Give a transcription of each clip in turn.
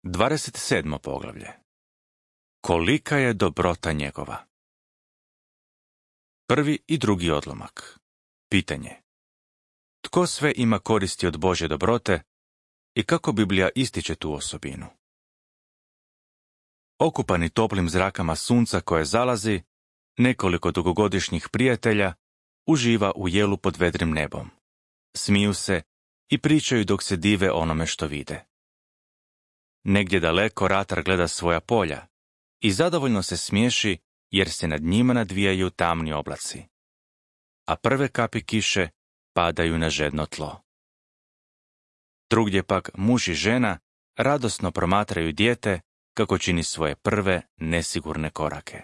27. poglavlje. Kolika je dobrota njegova? Prvi i drugi odlomak. Pitanje. Tko sve ima koristi od Božje dobrote i kako Biblija ističe tu osobinu? Okupani toplim zrakama sunca koje zalazi, nekoliko dugogodišnjih prijatelja uživa u jelu pod vedrim nebom. Smiju se i pričaju dok se dive onome što vide. Negdje daleko ratar gleda svoja polja i zadovoljno se smiješi jer se nad njima nadvijaju tamni oblaci, a prve kapi kiše padaju na žedno tlo. Drugdje pak muž i žena radosno promatraju dijete kako čini svoje prve nesigurne korake.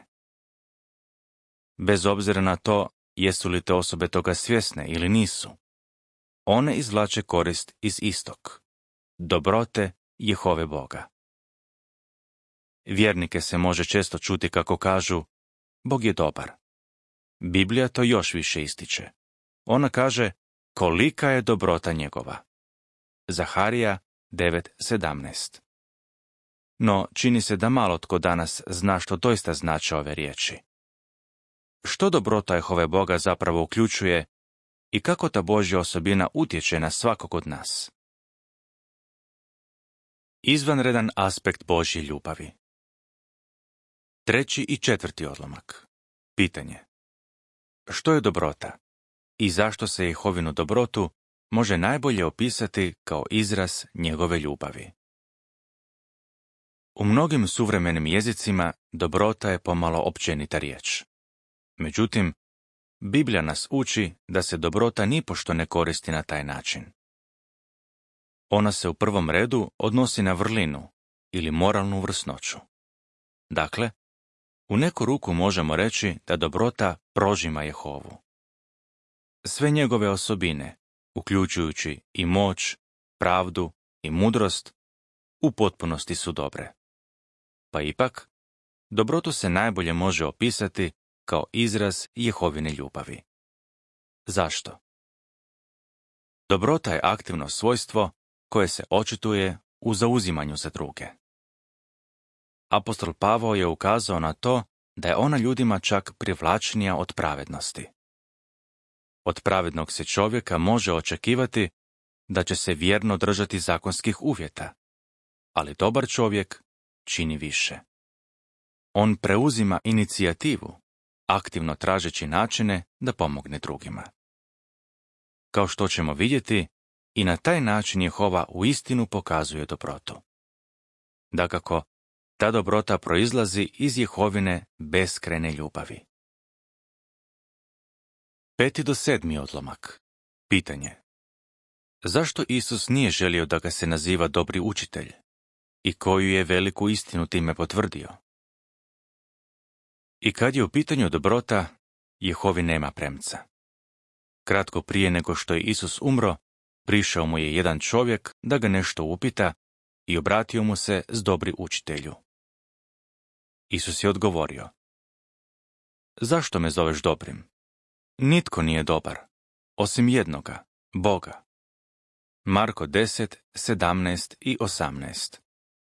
Bez obzira na to jesu li te osobe toga svjesne ili nisu, one izvlače korist iz istog, dobrote Jehove Boga. Vjernike se može često čuti kako kažu: Bog je dobar. Biblija to još više ističe. Ona kaže: kolika je dobrota njegova. Zaharija 9:17. No, čini se da malo tko danas zna što doista znače ove riječi. Što dobrota Jehove Boga zapravo uključuje i kako ta Božja osobina utječe na svakog od nas? Izvanredan aspekt Božje ljubavi. Treći i četvrti odlomak. Pitanje. Što je dobrota i zašto se Jehovinu dobrotu može najbolje opisati kao izraz njegove ljubavi? U mnogim suvremenim jezicima dobrota je pomalo općenita riječ. Međutim, Biblija nas uči da se dobrota nipošto ne koristi na taj način. Ona se u prvom redu odnosi na vrlinu ili moralnu vrsnoću. Dakle, u neku ruku možemo reći da dobrota prožima Jehovu. Sve njegove osobine, uključujući i moć, pravdu i mudrost, u potpunosti su dobre. Pa ipak, dobrotu se najbolje može opisati kao izraz Jehovine ljubavi. Zašto? Dobrota je aktivno svojstvo koje se očituje u zauzimanju za druge. Apostol Pavao je ukazao na to da je ona ljudima čak privlačnija od pravednosti. Od pravednog se čovjeka može očekivati da će se vjerno držati zakonskih uvjeta, ali dobar čovjek čini više. On preuzima inicijativu, aktivno tražeći načine da pomogne drugima. Kao što ćemo vidjeti, i na taj način Jehova uistinu pokazuje dobrotu. Dakako, ta dobrota proizlazi iz Jehovine beskrajne ljubavi. 5. do 7. odlomak. Pitanje. Zašto Isus nije želio da ga se naziva dobri učitelj i koju je veliku istinu time potvrdio? I kad je u pitanju dobrota, Jehovi nema premca. Kratko prije nego što je Isus umro, prišao mu je jedan čovjek da ga nešto upita i obratio mu se s dobri učitelju. Isus je odgovorio: zašto me zoveš dobrim? Nitko nije dobar, osim jednoga, Boga. Marko 10, 17 i 18.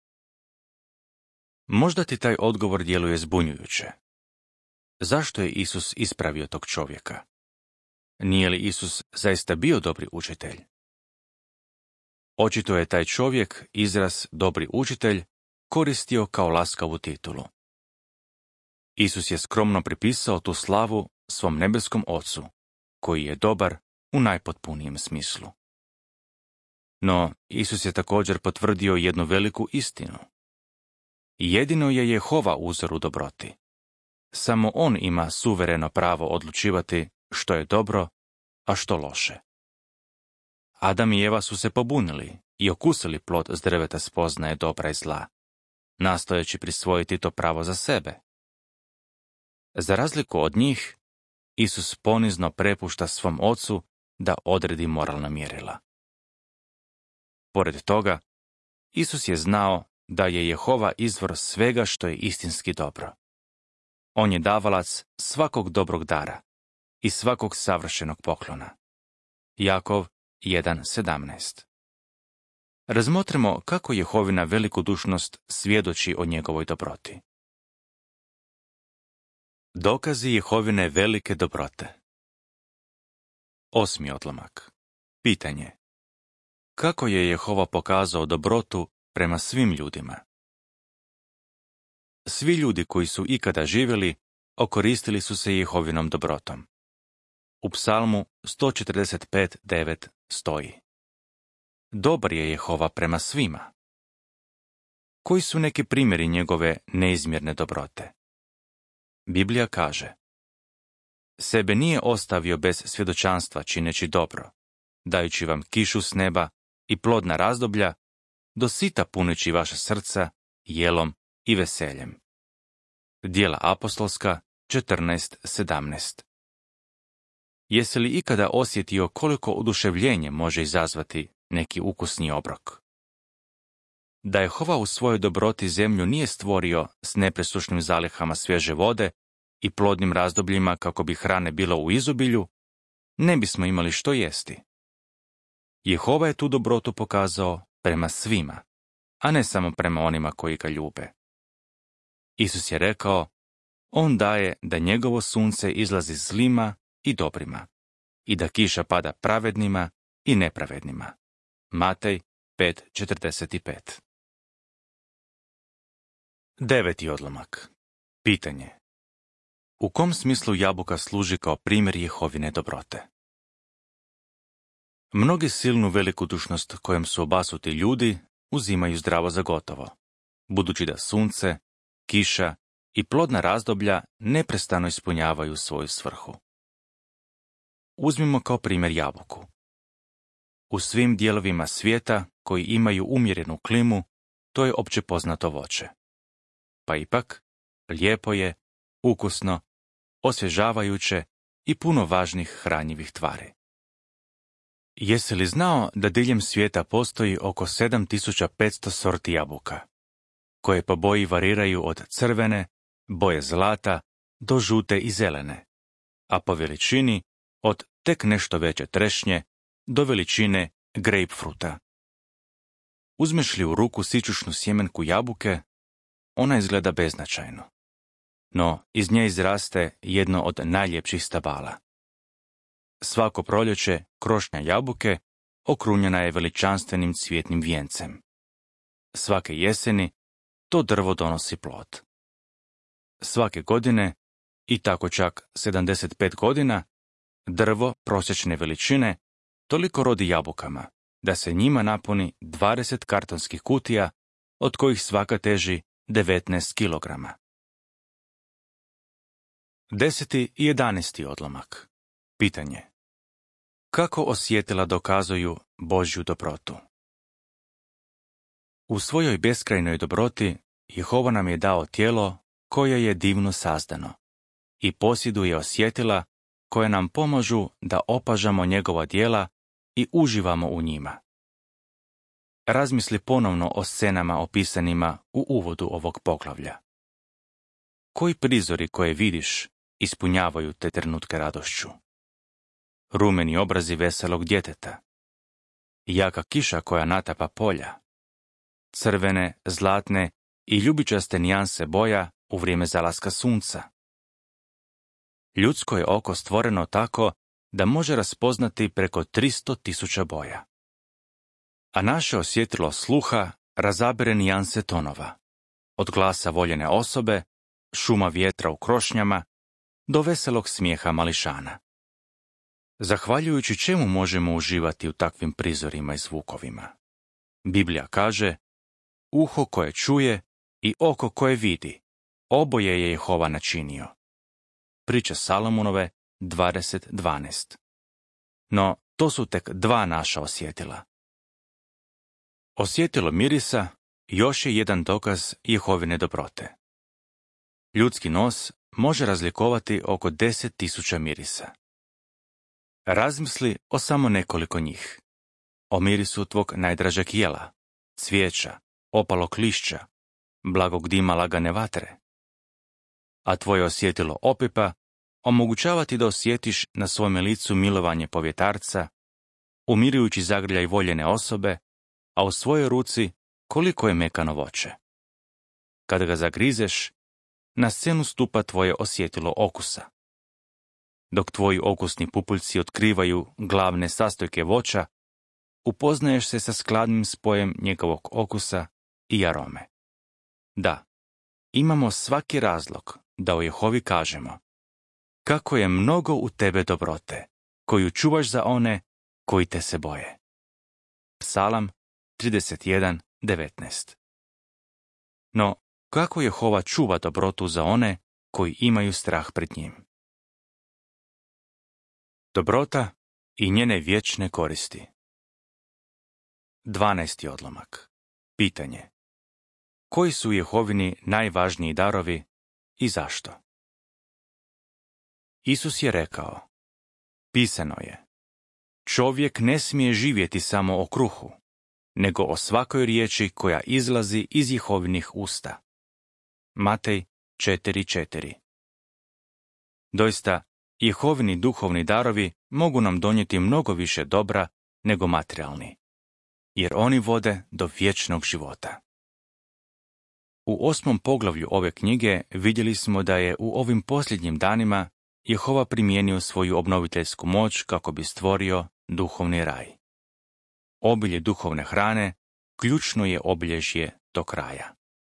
Možda ti taj odgovor djeluje zbunjujuće. Zašto je Isus ispravio tog čovjeka? Nije li Isus zaista bio dobri učitelj? Očito je taj čovjek izraz dobri učitelj koristio kao laskavu titulu. Isus je skromno pripisao tu slavu svom nebeskom Ocu, koji je dobar u najpotpunijem smislu. No, Isus je također potvrdio jednu veliku istinu. Jedino je Jehova uzor u dobroti. Samo on ima suvereno pravo odlučivati što je dobro, a što loše. Adam i Eva su se pobunili i okusili plod s drveta spoznaje dobra i zla, nastojeći prisvojiti to pravo za sebe. Za razliku od njih, Isus ponizno prepušta svom Ocu da odredi moralna mjerila. Pored toga, Isus je znao da je Jehova izvor svega što je istinski dobro. On je davalac svakog dobrog dara i svakog savršenog poklona. Jakov 1:17. razmotrimo kako Jehovina velikodušnost svjedoči o njegovoj dobroti. Dokazi Jehovine velike dobrote. 8. odlomak. Pitanje. Kako je Jehova pokazao dobrotu prema svim ljudima? Svi ljudi koji su ikada živjeli, okoristili su se Jehovinom dobrotom. U Psalmu 145:9 stoji: Dobar je Jehova prema svima. Koji su neki primjeri njegove neizmjerne dobrote? Biblija kaže: Sebe nije ostavio bez svjedočanstva čineći dobro, dajući vam kišu s neba i plodna razdoblja, do sita puneći vaša srca jelom i veseljem. Djela apostolska 14:17. Jesi li ikada osjetio koliko oduševljenje može izazvati neki ukusni obrok? Da Jehova u svojoj dobroti zemlju nije stvorio s nepresušnim zalihama svježe vode i plodnim razdobljima kako bi hrane bilo u izobilju, ne bismo imali što jesti. Jehova je tu dobrotu pokazao prema svima, a ne samo prema onima koji ga ljube. Isus je rekao: On daje da njegovo sunce izlazi zlima i dobrima, i da kiša pada pravednima i nepravednima. Matej 5:45. 9. odlomak. Pitanje. U kom smislu jabuka služi kao primjer Jehovine dobrote? Mnogi silnu velikodušnost kojom su obasuti ljudi uzimaju zdravo za gotovo, budući da sunce, kiša i plodna razdoblja neprestano ispunjavaju svoju svrhu. Uzmimo kao primjer jabuku. U svim dijelovima svijeta koji imaju umjerenu klimu, to je opće poznato voće. Pa ipak, lijepo je, ukusno, osvježavajuće i puno važnih hranjivih tvari. Jesi li znao da diljem svijeta postoji oko 7500 sorti jabuka, koje po boji variraju od crvene, boje zlata, do žute i zelene, a po veličini od tek nešto veće trešnje do veličine grapefruta. Uzmeš li u ruku sićušnu sjemenku jabuke, ona izgleda beznačajno, no iz nje izraste jedno od najljepših stabala. Svako proljeće krošnja jabuke okrunjena je veličanstvenim cvjetnim vijencem. Svake jeseni to drvo donosi plod. Svake godine, i tako čak 75 godina, drvo prosječne veličine toliko rodi jabukama da se njima napuni 20 kartonskih kutija, od kojih svaka teži 19 kilograma. 10. i 11. odlomak. Pitanje. Kako osjetila dokazuju Božju dobrotu? U svojoj beskrajnoj dobroti Jehova nam je dao tijelo koje je divno sazdano i posjeduje osjetila koje nam pomažu da opažamo njegova djela i uživamo u njima. Razmisli ponovno o scenama opisanima u uvodu ovog poglavlja. Koji prizori koje vidiš ispunjavaju te trenutke radošću? Rumeni obrazi veselog djeteta, jaka kiša koja natapa polja, crvene, zlatne i ljubičaste nijanse boja u vrijeme zalaska sunca. Ljudsko je oko stvoreno tako da može raspoznati preko 300.000 boja. A naše osjetilo sluha razabere nijanse tonova, od glasa voljene osobe, šuma vjetra u krošnjama, do veselog smijeha mališana. Zahvaljujući čemu možemo uživati u takvim prizorima i zvukovima? Biblija kaže: uho koje čuje i oko koje vidi, oboje je Jehova načinio. Priča Salomonove 20:12. No, to su tek dva naša osjetila. Osjetilo mirisa još je jedan dokaz Jehovine dobrote. Ljudski nos može razlikovati oko 10.000 mirisa. Razmisli o samo nekoliko njih. O mirisu tvog najdražeg jela, cvijeća, opalog lišća, blagog dima lagane vatre. A tvoje osjetilo opipa omogućava ti da osjetiš na svome licu milovanje povjetarca, umirujući zagrljaj voljene osobe, a u svojoj ruci koliko je mekano voće. Kada ga zagrizeš, na scenu stupa tvoje osjetilo okusa. Dok tvoji okusni pupuljci otkrivaju glavne sastojke voća, upoznaješ se sa skladnim spojem njegovog okusa i arome. Da, imamo svaki razlog da o Jehovi kažemo: kako je mnogo u tebe dobrote, koju čuvaš za one koji te se boje. Psalam 31:19. No, kako Jehova čuva dobrotu za one koji imaju strah pred njim? Dobrota i njene vječne koristi. 12. odlomak. Pitanje: koji su Jehovini najvažniji darovi i zašto? Isus je rekao: pisano je, čovjek ne smije živjeti samo o kruhu, nego o svakoj riječi koja izlazi iz Jehovinih usta. Matej 4:4. Doista, Jehovini duhovni darovi mogu nam donijeti mnogo više dobra nego materijalni, jer oni vode do vječnog života. U 8. poglavlju ove knjige vidjeli smo da je u ovim posljednjim danima Jehova primijenio svoju obnoviteljsku moć kako bi stvorio duhovni raj. Obilje duhovne hrane ključno je obilježje tog kraja.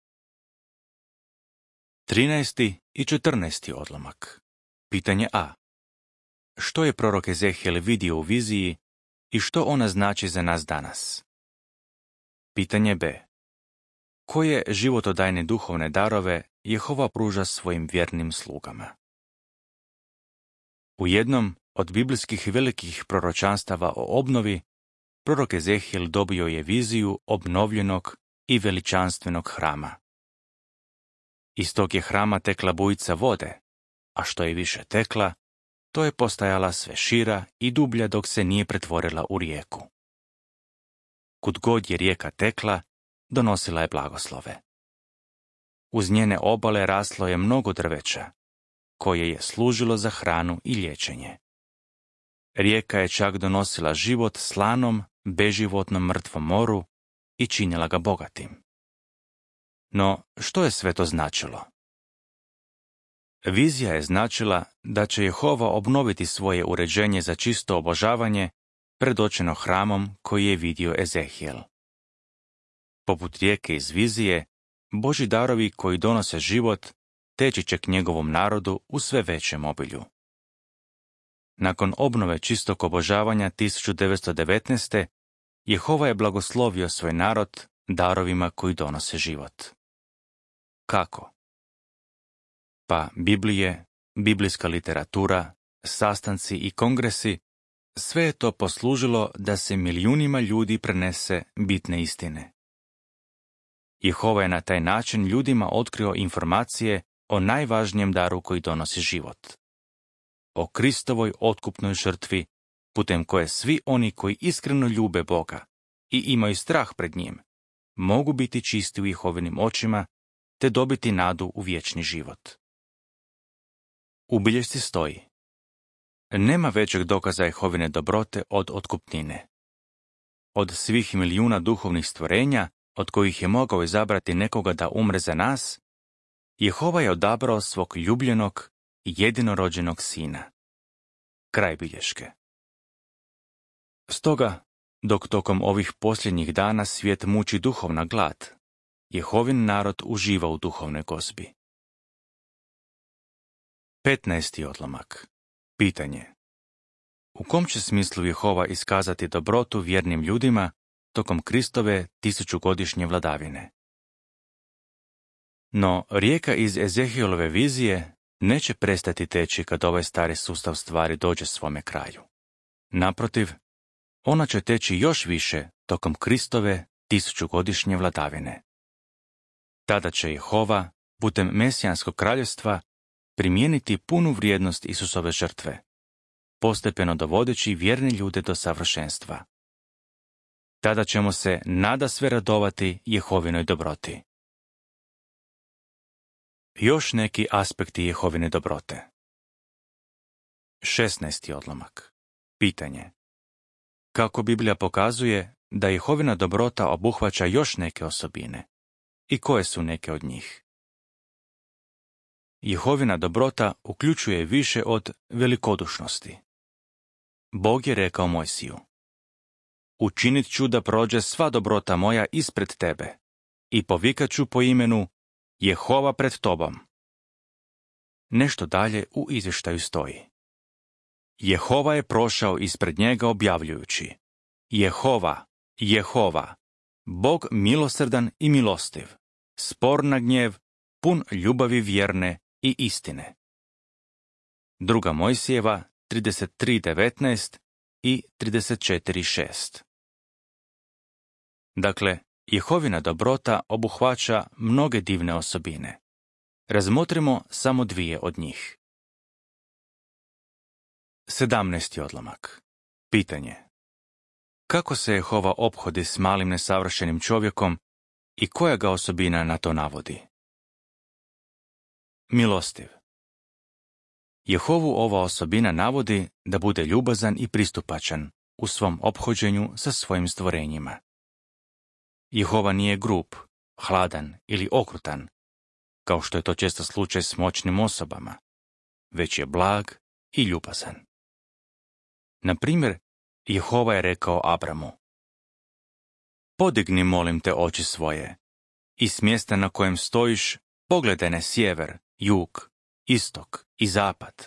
13. i 14. odlomak. Pitanje A. Što je prorok Ezehijel vidio u viziji i što ona znači za nas danas? Pitanje B. Koje životodajne duhovne darove Jehova pruža svojim vjernim slugama? U jednom od biblijskih velikih proročanstava o obnovi, prorok Ezehijel dobio je viziju obnovljenog i veličanstvenog hrama. Iz tog je hrama tekla bujica vode, a što je više tekla, to je postajala sve šira i dublja dok se nije pretvorila u rijeku. Kud god je rijeka tekla, donosila je blagoslove. Uz njene obale raslo je mnogo drveća, koje je služilo za hranu i liječenje. Rijeka je čak donosila život slanom, beživotnom mrtvom moru i činila ga bogatim. No, što je sve to značilo? Vizija je značila da će Jehova obnoviti svoje uređenje za čisto obožavanje predočeno hramom koji je vidio Ezehijel. Poput rijeke iz vizije, Božji darovi koji donose život teći će k njegovom narodu u sve većem obilju. Nakon obnove čistog obožavanja 1919. Jehova je blagoslovio svoj narod darovima koji donose život. Kako? Pa Biblije, biblijska literatura, sastanci i kongresi, sve je to poslužilo da se milijunima ljudi prenese bitne istine. Jehova je na taj način ljudima otkrio informacije o najvažnijem daru koji donosi život. O Kristovoj otkupnoj žrtvi, putem koje svi oni koji iskreno ljube Boga i imaju strah pred njim, mogu biti čisti u Jehovinim očima te dobiti nadu u vječni život. U bilješci stoji: nema većeg dokaza Jehovine dobrote od otkupnine. Od svih milijuna duhovnih stvorenja, od kojih je mogao izabrati nekoga da umre za nas, Jehova je odabrao svog ljubljenog i jedinorođenog sina. Kraj bilješke. Stoga, dok tokom ovih posljednjih dana svijet muči duhovna glad, Jehovin narod uživa u duhovnoj gozbi. 15. odlomak. Pitanje: u kom će smislu Jehova iskazati dobrotu vjernim ljudima tokom Kristove 1000-godišnje vladavine? No, rijeka iz Ezehijelove vizije neće prestati teći kad ovaj stari sustav stvari dođe svome kraju. Naprotiv, ona će teći još više tokom Kristove 1000-godišnje vladavine. Tada će Jehova, putem Mesijanskog kraljevstva, primijeniti punu vrijednost Isusove žrtve, postepeno dovodeći vjerne ljude do savršenstva. Tada ćemo se nadasve radovati Jehovinoj dobroti. Još neki aspekti Jehovine dobrote. 16. odlomak. Pitanje: kako Biblija pokazuje, da Jehovina dobrota obuhvaća još neke osobine. I koje su neke od njih? Jehovina dobrota uključuje više od velikodušnosti. Bog je rekao Mojsiju: učinit ću da prođe sva dobrota moja ispred tebe i povikat ću po imenu Jehova pred tobom. Nešto dalje u izvještaju stoji: Jehova je prošao ispred njega objavljujući: Jehova, Jehova, Bog milosrdan i milostiv, spor na gnjev, pun ljubavi vjerne i istine. 2. Mojsijeva 33.19 i 34.6. Dakle, Jehovina dobrota obuhvaća mnoge divne osobine. Razmotrimo samo dvije od njih. 17. odlomak. Pitanje: kako se Jehova ophodi s malim nesavršenim čovjekom i koja ga osobina na to navodi? Milostiv. Jehovu ova osobina navodi da bude ljubazan i pristupačan u svom ophođenju sa svojim stvorenjima. Jehova nije grub, hladan ili okrutan, kao što je to često slučaj s moćnim osobama, već je blag i ljubazan. Na primjer, Jehova je rekao Abramu: podigni, molim te, oči svoje i s mjesta na kojem stojiš pogledaj na sjever, jug, istok i zapad.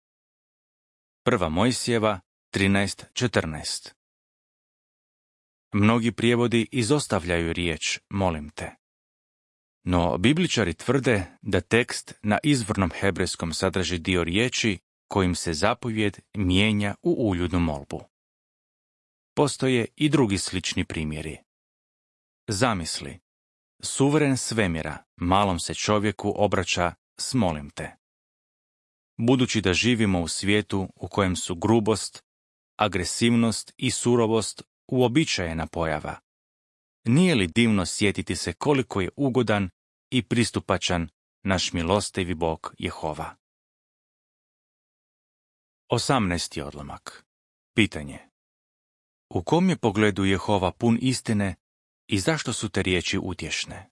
1. Mojsijeva 13.14. Mnogi prijevodi izostavljaju riječ molim te. No, bibličari tvrde da tekst na izvornom hebrejskom sadrži dio riječi kojim se zapovjed mijenja u uljudnu molbu. Postoje i drugi slični primjeri. Zamisli, suveren svemira malom se čovjeku obraća s molim te. Budući da živimo u svijetu u kojem su grubost, agresivnost i surovost uobičajena pojava, nije li divno sjetiti se koliko je ugodan i pristupačan naš milostivi Bog Jehova? 18. odlomak. Pitanje: u kom je pogledu Jehova pun istine i zašto su te riječi utješne?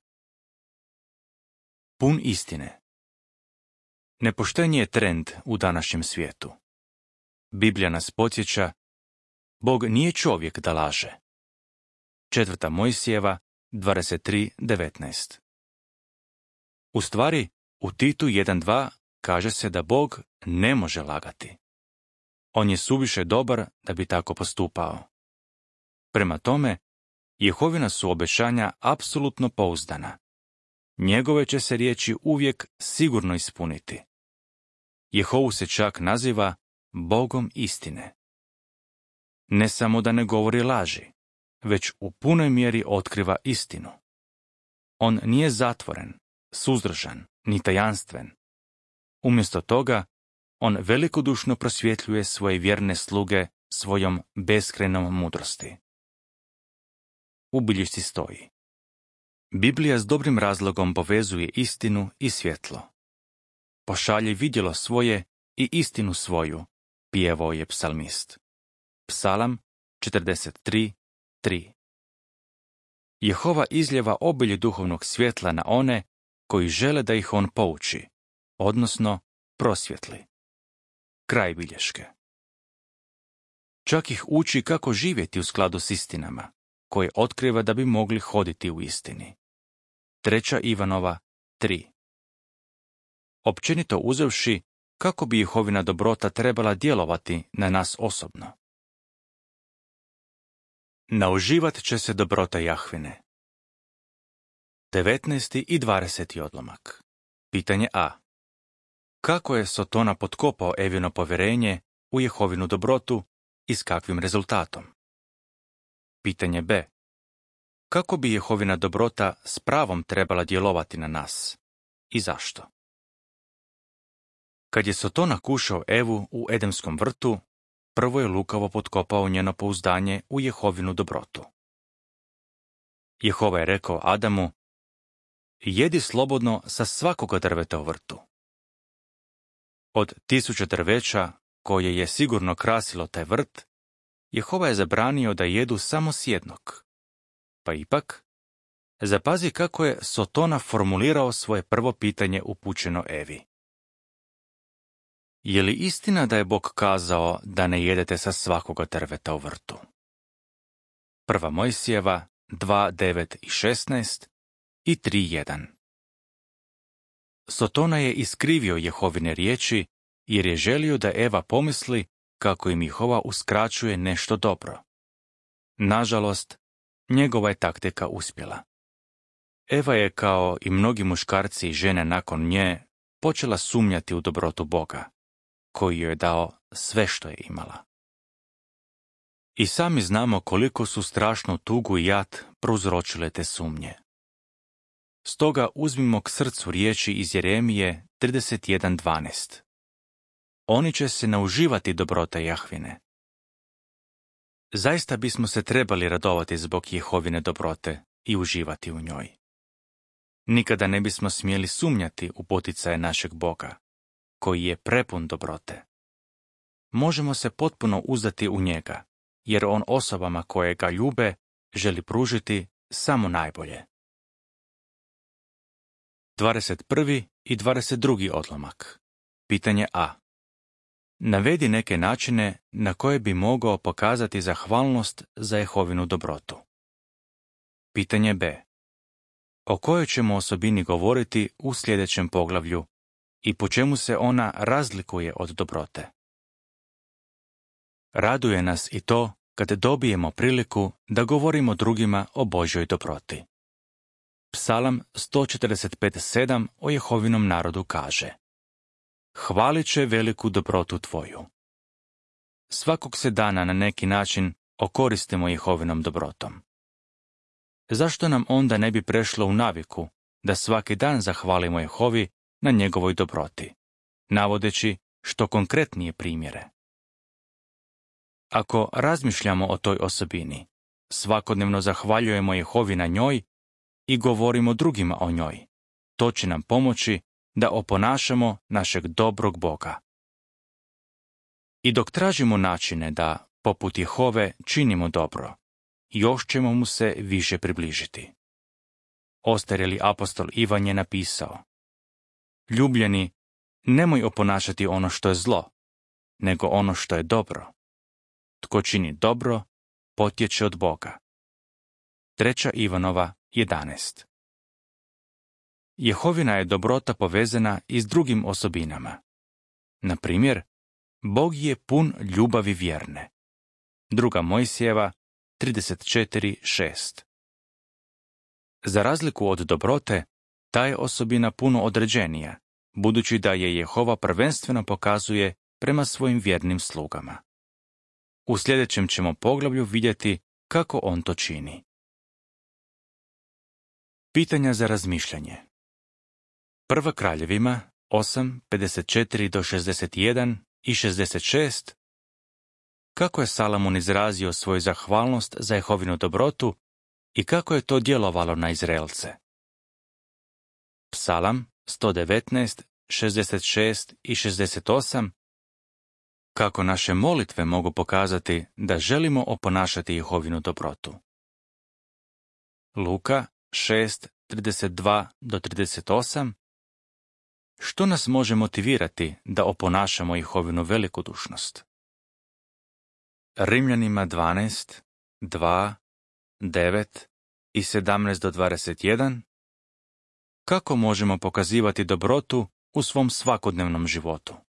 Pun istine. Nepoštenje je trend u današnjem svijetu. Biblija nas podsjeća: Bog nije čovjek da laže. 4. Mojsijeva 23.19. U stvari, u Titu 1.2 kaže se da Bog ne može lagati. On je suviše dobar da bi tako postupao. Prema tome, Jehovina su obećanja apsolutno pouzdana. Njegove će se riječi uvijek sigurno ispuniti. Jehovu se čak naziva Bogom istine. Ne samo da ne govori laži, već u punoj mjeri otkriva istinu. On nije zatvoren, suzdržan, ni tajanstven. Umjesto toga, on velikodušno prosvjetljuje svoje vjerne sluge svojom beskrajnom mudrosti. U bilješci stoji: Biblija s dobrim razlogom povezuje istinu i svjetlo. Pošalji vidjelo svoje i istinu svoju, pjevao je psalmist. Psalam 43.3. Jehova izljeva obilje duhovnog svjetla na one koji žele da ih on pouči, odnosno prosvjetli. Kraj bilješke. Čak ih uči kako živjeti u skladu s istinama, koje otkriva da bi mogli hoditi u istini. 3. Ivanova 3. Općenito uzevši, kako bi Jehovina dobrota trebala djelovati na nas osobno. Nauživat će se dobrota Jahvine. 19. i 20. odlomak. Pitanje A. Kako je Sotona potkopao Evino povjerenje u Jehovinu dobrotu i s kakvim rezultatom? Pitanje B. Kako bi Jehovina dobrota s pravom trebala djelovati na nas i zašto? Kad je Sotona kušao Evu u Edemskom vrtu, prvo je lukavo potkopao njeno pouzdanje u Jehovinu dobrotu. Jehova je rekao Adamu: jedi slobodno sa svakoga drveta u vrtu. Od 1000 drveća, koje je sigurno krasilo taj vrt, Jehova je zabranio da jedu samo s jednog. Pa ipak, zapazi kako je Sotona formulirao svoje prvo pitanje upućeno Evi. Je li istina da je Bog kazao da ne jedete sa svakoga drveta u vrtu? 1. Mojsijeva 2:9 i 16 i 3:1. Sotona je iskrivio Jehovine riječi jer je želio da Eva pomisli kako im Jehova uskraćuje nešto dobro. Nažalost, njegova je taktika uspjela. Eva je, kao i mnogi muškarci i žene nakon nje, počela sumnjati u dobrotu Boga, koji joj je dao sve što je imala. I sami znamo koliko su strašnu tugu i jad prouzročile te sumnje. Stoga uzmimo k srcu riječi iz Jeremije 31:12. Oni će se nauživati dobrota Jahvine. Zaista bismo se trebali radovati zbog Jehovine dobrote i uživati u njoj. Nikada ne bismo smjeli sumnjati u poticaje našeg Boga, koji je prepun dobrote. Možemo se potpuno uzdati u njega, jer on osobama koje ga ljube želi pružiti samo najbolje. 21. i 22. odlomak. Pitanje A. Navedi neke načine na koje bi mogao pokazati zahvalnost za Jehovinu dobrotu. Pitanje B. O kojoj ćemo osobini govoriti u sljedećem poglavlju i po čemu se ona razlikuje od dobrote? Raduje nas i to kad dobijemo priliku da govorimo drugima o Božjoj dobroti. Psalam 145:7 o Jehovinom narodu kaže: Hvalit će veliku dobrotu tvoju. Svakog se dana na neki način okoristimo Jehovinom dobrotom. Zašto nam onda ne bi prešlo u naviku da svaki dan zahvalimo Jehovi na njegovoj dobroti, navodeći što konkretnije primjere? Ako razmišljamo o toj osobini, svakodnevno zahvaljujemo Jehovi na njoj i govorimo drugima o njoj, to će nam pomoći da oponašamo našeg dobrog Boga. I dok tražimo načine da, poput Jehove, činimo dobro, još ćemo mu se više približiti. Ostarjeli apostol Ivan je napisao: Ljubljeni, nemoj oponašati ono što je zlo, nego ono što je dobro. Tko čini dobro, potječe od Boga. 3. Ivanova 11. Jehovina je dobrota povezana i s drugim osobinama. Na primjer, Bog je pun ljubavi vjerne. 2. Mojsijeva 34:6. Za razliku od dobrote, ta je osobina puno određenija, budući da je Jehova prvenstveno pokazuje prema svojim vjernim slugama. U sljedećem ćemo poglavlju vidjeti kako on to čini. Pitanja za razmišljanje. 1. Kraljevima 8:54-61 i 66. Kako je Salomon izrazio svoju zahvalnost za Jehovinu dobrotu i kako je to djelovalo na Izraelce? Psalam 119, 66 i 68. Kako naše molitve mogu pokazati da želimo oponašati Jehovinu dobrotu? Luka 6:32-38. Što nas može motivirati da oponašamo Jehovinu velikodušnost? Rimljanima 12, 2, 9 i 17-21. Kako možemo pokazivati dobrotu u svom svakodnevnom životu?